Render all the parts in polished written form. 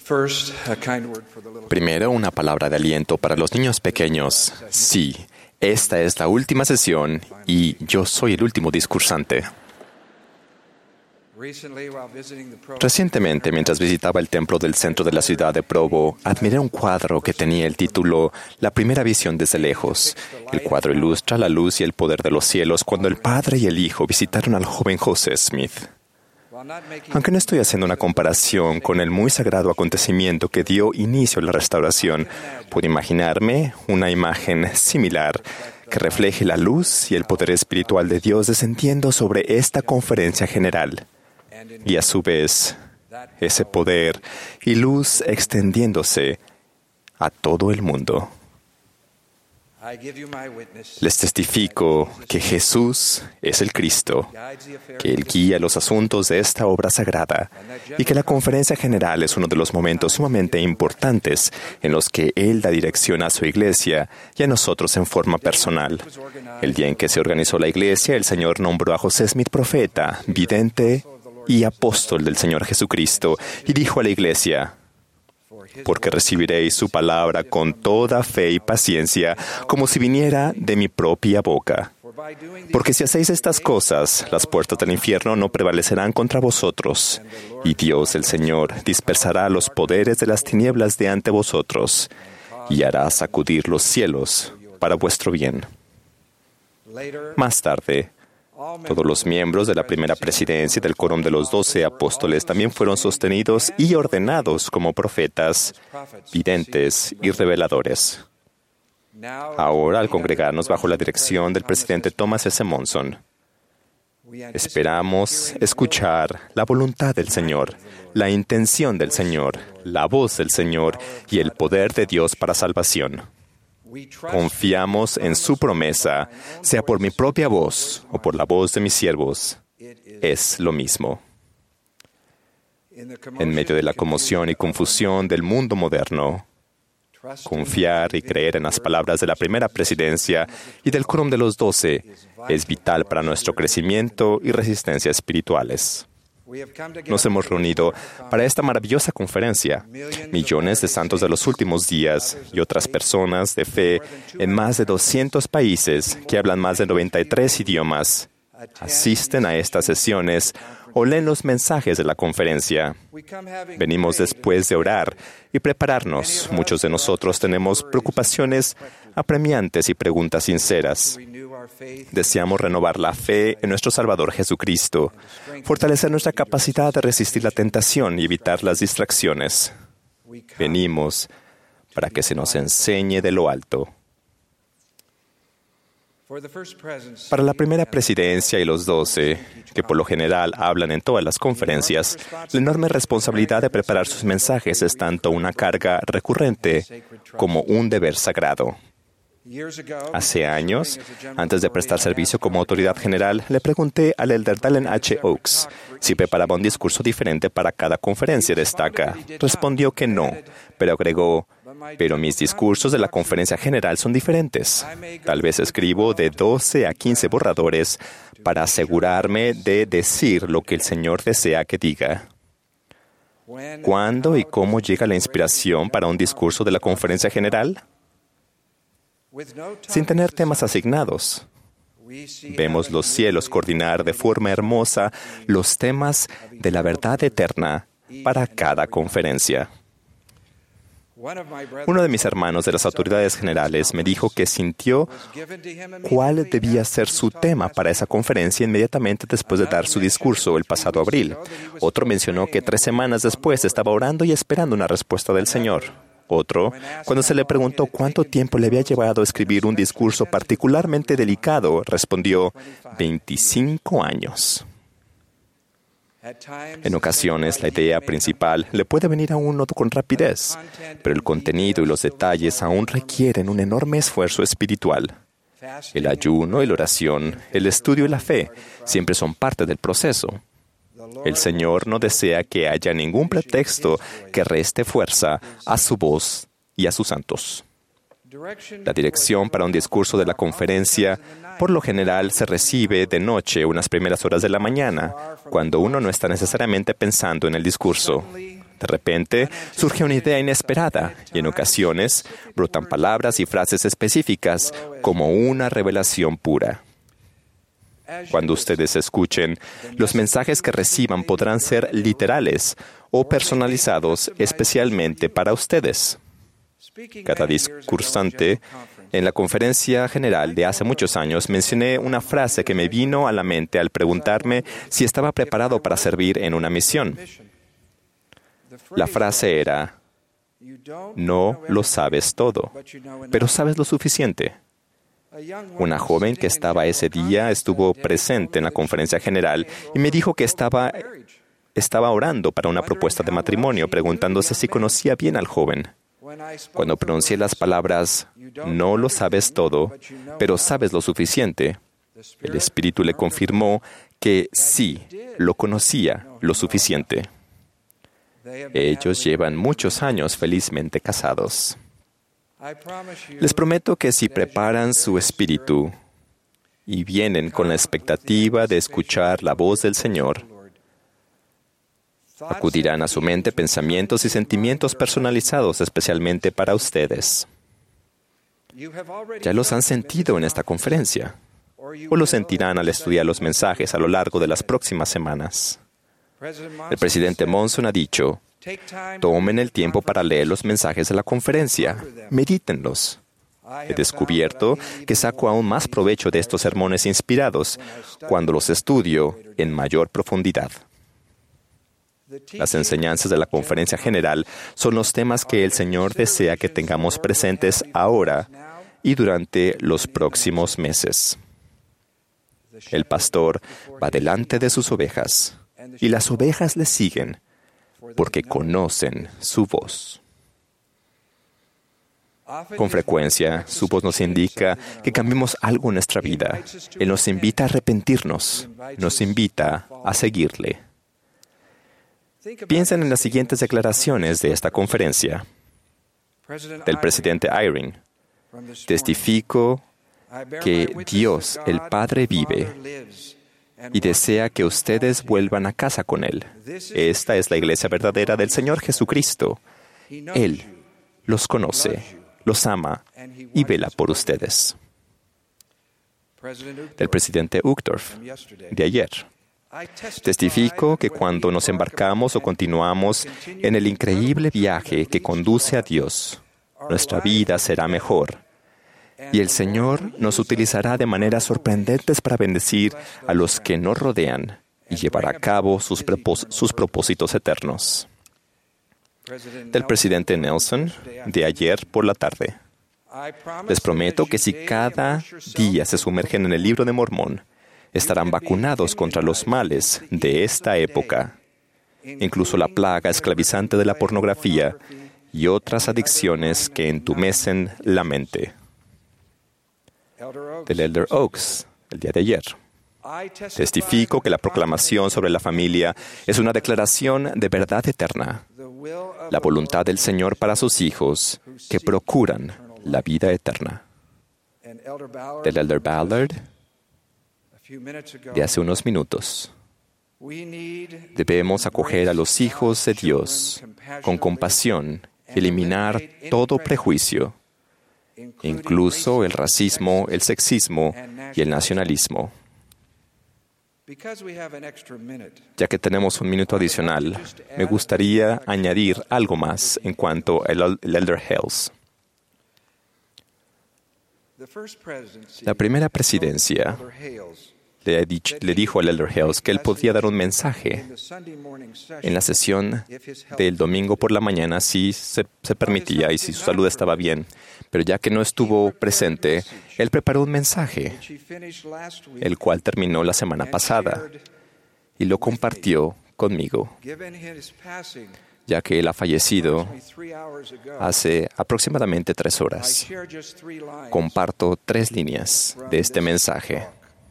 Primero, una palabra de aliento para los niños pequeños. Sí, esta es la última sesión y yo soy el último discursante. Recientemente, mientras visitaba el templo del centro de la ciudad de Provo, admiré un cuadro que tenía el título La primera visión desde lejos. El cuadro ilustra la luz y el poder de los cielos cuando el padre y el hijo visitaron al joven José Smith. Aunque no estoy haciendo una comparación con el muy sagrado acontecimiento que dio inicio a la restauración, puedo imaginarme una imagen similar que refleje la luz y el poder espiritual de Dios descendiendo sobre esta conferencia general. Y a su vez, ese poder y luz extendiéndose a todo el mundo. Les testifico que Jesús es el Cristo, que Él guía los asuntos de esta obra sagrada y que la conferencia general es uno de los momentos sumamente importantes en los que Él da dirección a su iglesia y a nosotros en forma personal. El día en que se organizó la iglesia, el Señor nombró a José Smith profeta, vidente y apóstol del Señor Jesucristo y dijo a la iglesia: porque recibiréis su palabra con toda fe y paciencia, como si viniera de mi propia boca. Porque si hacéis estas cosas, las puertas del infierno no prevalecerán contra vosotros, y Dios el Señor dispersará los poderes de las tinieblas de ante vosotros, y hará sacudir los cielos para vuestro bien. Más tarde, todos los miembros de la primera presidencia y del quórum de los 12 apóstoles también fueron sostenidos y ordenados como profetas, videntes y reveladores. Ahora, al congregarnos bajo la dirección del presidente Thomas S. Monson, esperamos escuchar la voluntad del Señor, la intención del Señor, la voz del Señor y el poder de Dios para salvación. Confiamos en su promesa, sea por mi propia voz o por la voz de mis siervos. Es lo mismo. En medio de la conmoción y confusión del mundo moderno, confiar y creer en las palabras de la primera presidencia y del quórum de los 12 es vital para nuestro crecimiento y resistencia espirituales. Nos hemos reunido para esta maravillosa conferencia. Millones de santos de los últimos días y otras personas de fe en más de 200 países que hablan más de 93 idiomas asisten a estas sesiones o leen los mensajes de la conferencia. Venimos después de orar y prepararnos. Muchos de nosotros tenemos preocupaciones apremiantes y preguntas sinceras. Deseamos renovar la fe en nuestro Salvador Jesucristo, fortalecer nuestra capacidad de resistir la tentación y evitar las distracciones. Venimos para que se nos enseñe de lo alto. Para la primera presidencia y los 12, que por lo general hablan en todas las conferencias, la enorme responsabilidad de preparar sus mensajes es tanto una carga recurrente como un deber sagrado. Hace años, antes de prestar servicio como autoridad general, le pregunté al elder Dallin H. Oaks si preparaba un discurso diferente para cada conferencia destaca. Respondió que no, pero agregó: pero mis discursos de la conferencia general son diferentes. Tal vez escribo de 12 a 15 borradores para asegurarme de decir lo que el Señor desea que diga. ¿Cuándo y cómo llega la inspiración para un discurso de la conferencia general? Sin tener temas asignados. Vemos los cielos coordinar de forma hermosa los temas de la verdad eterna para cada conferencia. Uno de mis hermanos de las autoridades generales me dijo que sintió cuál debía ser su tema para esa conferencia inmediatamente después de dar su discurso el pasado abril. Otro mencionó que 3 semanas después estaba orando y esperando una respuesta del Señor. Otro, cuando se le preguntó cuánto tiempo le había llevado a escribir un discurso particularmente delicado, respondió: 25 años. En ocasiones, la idea principal le puede venir a uno con rapidez, pero el contenido y los detalles aún requieren un enorme esfuerzo espiritual. El ayuno y la oración, el estudio y la fe siempre son parte del proceso. El Señor no desea que haya ningún pretexto que reste fuerza a su voz y a sus santos. La dirección para un discurso de la conferencia, por lo general, se recibe de noche, unas primeras horas de la mañana, cuando uno no está necesariamente pensando en el discurso. De repente, surge una idea inesperada y en ocasiones brotan palabras y frases específicas como una revelación pura. Cuando ustedes escuchen, los mensajes que reciban podrán ser literales o personalizados especialmente para ustedes. Cada discursante en la conferencia general de hace muchos años mencioné una frase que me vino a la mente al preguntarme si estaba preparado para servir en una misión. La frase era: no lo sabes todo, pero sabes lo suficiente. Una joven que estaba ese día estuvo presente en la conferencia general y me dijo que estaba orando para una propuesta de matrimonio, preguntándose si conocía bien al joven. Cuando pronuncié las palabras, no lo sabes todo, pero sabes lo suficiente, el Espíritu le confirmó que sí, lo conocía lo suficiente. Ellos llevan muchos años felizmente casados. Les prometo que si preparan su espíritu y vienen con la expectativa de escuchar la voz del Señor, acudirán a su mente pensamientos y sentimientos personalizados especialmente para ustedes. Ya los han sentido en esta conferencia, o los sentirán al estudiar los mensajes a lo largo de las próximas semanas. El presidente Monson ha dicho: tomen el tiempo para leer los mensajes de la conferencia, medítenlos. He descubierto que saco aún más provecho de estos sermones inspirados cuando los estudio en mayor profundidad. Las enseñanzas de la conferencia general son los temas que el Señor desea que tengamos presentes ahora y durante los próximos meses. El pastor va delante de sus ovejas y las ovejas le siguen porque conocen su voz. Con frecuencia, su voz nos indica que cambiemos algo en nuestra vida. Él nos invita a arrepentirnos, nos invita a seguirle. Piensen en las siguientes declaraciones de esta conferencia. Del presidente Eyring: testifico que Dios, el Padre, vive y desea que ustedes vuelvan a casa con Él. Esta es la iglesia verdadera del Señor Jesucristo. Él los conoce, los ama y vela por ustedes. Del presidente Uchtdorf, de ayer: testifico que cuando nos embarcamos o continuamos en el increíble viaje que conduce a Dios, nuestra vida será mejor y el Señor nos utilizará de maneras sorprendentes para bendecir a los que nos rodean y llevar a cabo sus propósitos eternos. Del presidente Nelson, de ayer por la tarde: les prometo que si cada día se sumergen en el libro de Mormón, estarán vacunados contra los males de esta época, incluso la plaga esclavizante de la pornografía y otras adicciones que entumecen la mente. Del Elder Oaks, el día de ayer: testifico que la proclamación sobre la familia es una declaración de verdad eterna, la voluntad del Señor para sus hijos que procuran la vida eterna. Del Elder Ballard, de hace unos minutos: debemos acoger a los hijos de Dios con compasión y eliminar todo prejuicio, incluso el racismo, el sexismo y el nacionalismo. Ya que tenemos un minuto adicional, me gustaría añadir algo más en cuanto al Elder Hales. La primera presidencia le dijo al Elder Hales que él podía dar un mensaje en la sesión del domingo por la mañana si se permitía y si su salud estaba bien. Pero ya que no estuvo presente, él preparó un mensaje, el cual terminó la semana pasada, y lo compartió conmigo, ya que él ha fallecido hace aproximadamente 3 horas. Comparto 3 líneas de este mensaje.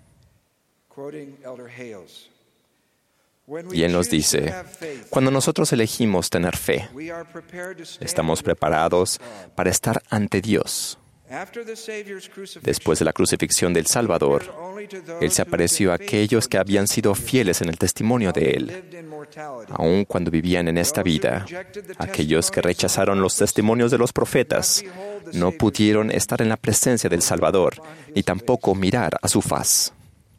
Y él nos dice: cuando nosotros elegimos tener fe, estamos preparados para estar ante Dios Después de la crucifixión del Salvador, Él se apareció a aquellos que habían sido fieles en el testimonio de Él, aun cuando vivían en esta vida. Aquellos que rechazaron los testimonios de los profetas no pudieron estar en la presencia del Salvador, ni tampoco mirar a su faz.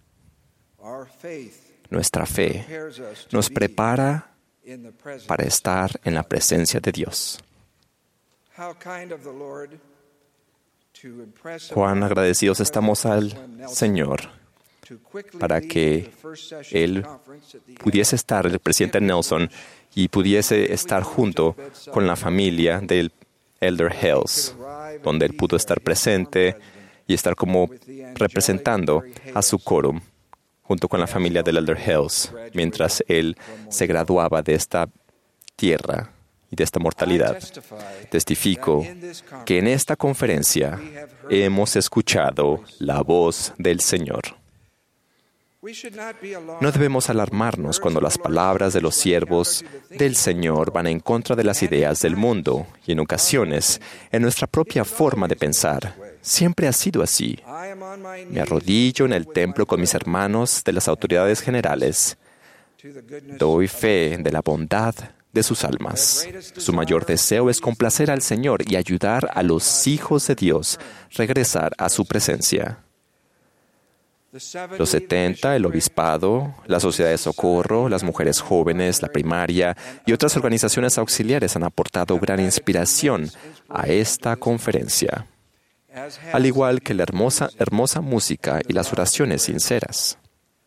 Nuestra fe nos prepara para estar en la presencia de Dios. Cuán agradecidos estamos al Señor para que Él pudiese estar, el presidente Nelson, y pudiese estar junto con la familia del Elder Hales, donde Él pudo estar presente y estar como representando a su quórum, junto con la familia del Elder Hales, mientras Él se graduaba de esta tierra y de esta mortalidad. Testifico que en esta conferencia hemos escuchado la voz del Señor. No debemos alarmarnos cuando las palabras de los siervos del Señor van en contra de las ideas del mundo y en ocasiones en nuestra propia forma de pensar. Siempre ha sido así. Me arrodillo en el templo con mis hermanos de las autoridades generales. Doy fe de la bondad de sus almas. Su mayor deseo es complacer al Señor y ayudar a los hijos de Dios a regresar a su presencia. Los 70, el obispado, la sociedad de socorro, las mujeres jóvenes, la primaria y otras organizaciones auxiliares han aportado gran inspiración a esta conferencia, al igual que la hermosa música y las oraciones sinceras.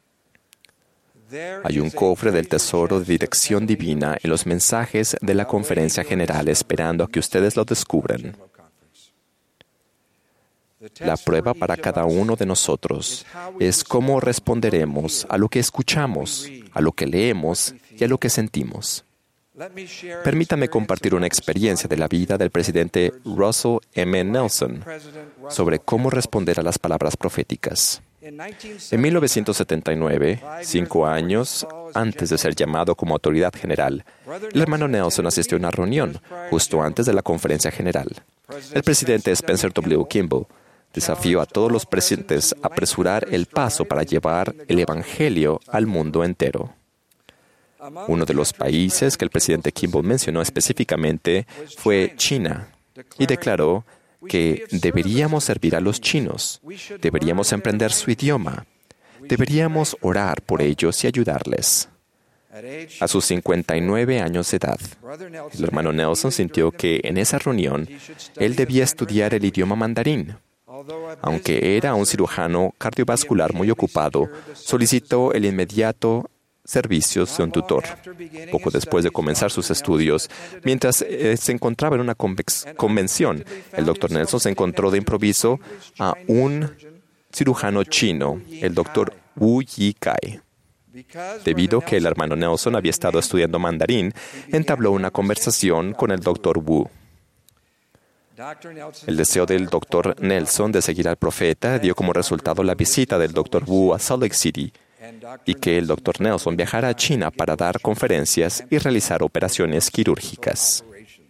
Hay un cofre del tesoro de dirección divina en los mensajes de la conferencia general esperando a que ustedes lo descubran. La prueba para cada uno de nosotros es cómo responderemos a lo que escuchamos, a lo que leemos y a lo que sentimos. Permítame compartir una experiencia de la vida del presidente Russell M. Nelson sobre cómo responder a las palabras proféticas. En 1979, 5 años antes de ser llamado como autoridad general, el hermano Nelson asistió a una reunión justo antes de la conferencia general. El presidente Spencer W. Kimball desafió a todos los presentes a apresurar el paso para llevar el Evangelio al mundo entero. Uno de los países que el presidente Kimball mencionó específicamente fue China, y declaró que deberíamos servir a los chinos, deberíamos emprender su idioma, deberíamos orar por ellos y ayudarles. A sus 59 años de edad, el hermano Nelson sintió que en esa reunión él debía estudiar el idioma mandarín. Aunque era un cirujano cardiovascular muy ocupado, solicitó el inmediato servicios de un tutor. Poco después de comenzar sus estudios, mientras se encontraba en una convención, el Dr. Nelson se encontró de improviso a un cirujano chino, el Dr. Wu Yi-kai. Debido a que el hermano Nelson había estado estudiando mandarín, entabló una conversación con el Dr. Wu. El deseo del Dr. Nelson de seguir al profeta dio como resultado la visita del Dr. Wu a Salt Lake City y que el Dr. Nelson viajara a China para dar conferencias y realizar operaciones quirúrgicas.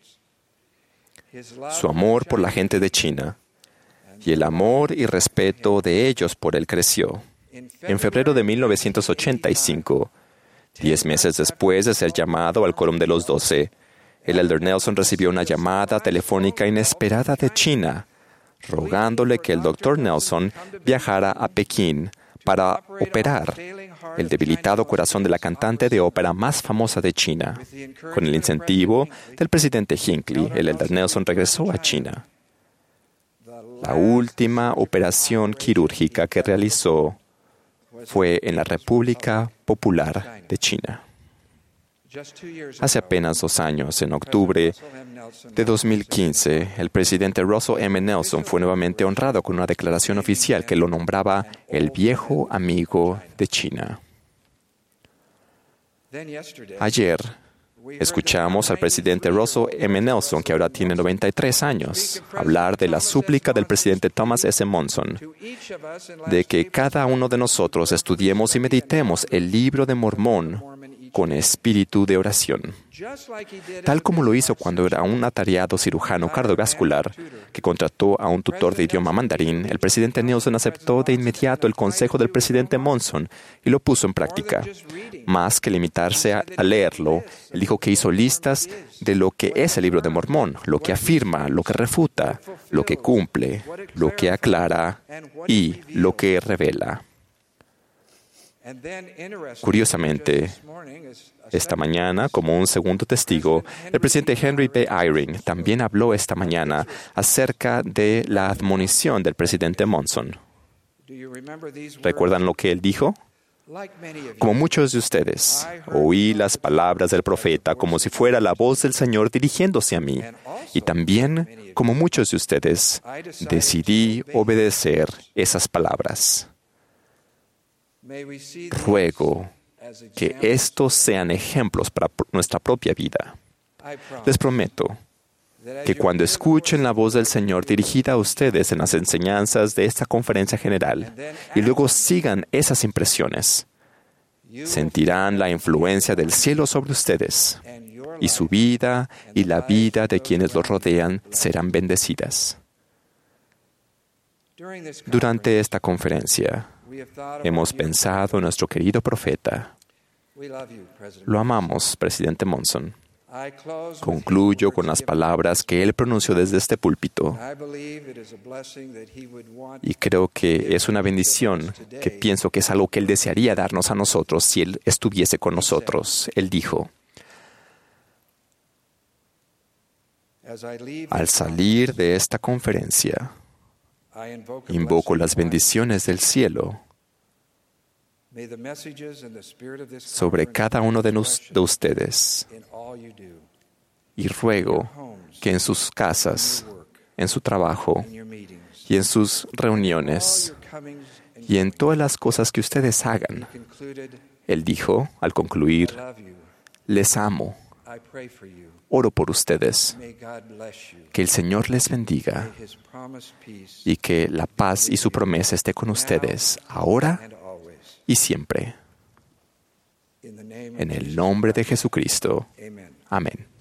Su amor por la gente de China y el amor y respeto de ellos por él creció. En febrero de 1985, 10 meses después de ser llamado al Quórum de los 12, el Elder Nelson recibió una llamada telefónica inesperada de China, rogándole que el Dr. Nelson viajara a Pekín para operar el debilitado corazón de la cantante de ópera más famosa de China. Con el incentivo del presidente Hinckley, el Elder Nelson regresó a China. La última operación quirúrgica que realizó fue en la República Popular de China. Hace apenas 2 años, en octubre de 2015, el presidente Russell M. Nelson fue nuevamente honrado con una declaración oficial que lo nombraba el viejo amigo de China. Ayer, escuchamos al presidente Russell M. Nelson, que ahora tiene 93 años, hablar de la súplica del presidente Thomas S. Monson, de que cada uno de nosotros estudiemos y meditemos el libro de Mormón con espíritu de oración. Tal como lo hizo cuando era un atareado cirujano cardiovascular que contrató a un tutor de idioma mandarín, el presidente Nelson aceptó de inmediato el consejo del presidente Monson y lo puso en práctica. Más que limitarse a leerlo, él dijo que hizo listas de lo que es el libro de Mormón, lo que afirma, lo que refuta, lo que cumple, lo que aclara y lo que revela. Curiosamente, esta mañana, como un segundo testigo, el presidente Henry B. Eyring también habló esta mañana acerca de la admonición del presidente Monson. ¿Recuerdan lo que él dijo? Como muchos de ustedes, oí las palabras del profeta como si fuera la voz del Señor dirigiéndose a mí. Y también, como muchos de ustedes, decidí obedecer esas palabras. Ruego que estos sean ejemplos para nuestra propia vida. Les prometo que cuando escuchen la voz del Señor dirigida a ustedes en las enseñanzas de esta conferencia general y luego sigan esas impresiones, sentirán la influencia del cielo sobre ustedes y su vida y la vida de quienes los rodean serán bendecidas. Durante esta conferencia, hemos pensado en nuestro querido profeta. Lo amamos, presidente Monson. Concluyo con las palabras que él pronunció desde este púlpito. Y creo que es una bendición, que pienso que es algo que él desearía darnos a nosotros si él estuviese con nosotros. Él dijo: al salir de esta conferencia, invoco las bendiciones del cielo sobre cada uno de ustedes y ruego que en sus casas, en su trabajo y en sus reuniones y en todas las cosas que ustedes hagan, él dijo al concluir: les amo, oro por ustedes, que el Señor les bendiga y que la paz y su promesa esté con ustedes ahora y siempre. En el nombre de Jesucristo. Amén.